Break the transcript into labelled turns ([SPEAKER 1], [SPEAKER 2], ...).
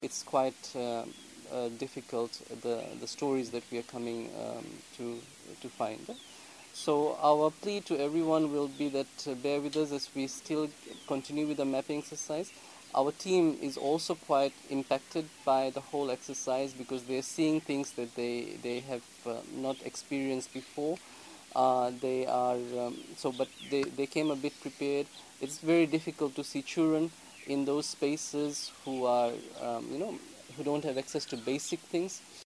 [SPEAKER 1] it's quite difficult, the stories that we are coming to find. So our plea to everyone will be that bear with us as we still continue with the mapping exercise. Our team is also quite impacted by the whole exercise because they're seeing things that they have not experienced before. They are but they came a bit prepared. It's very difficult to see children in those spaces who are who don't have access to basic things.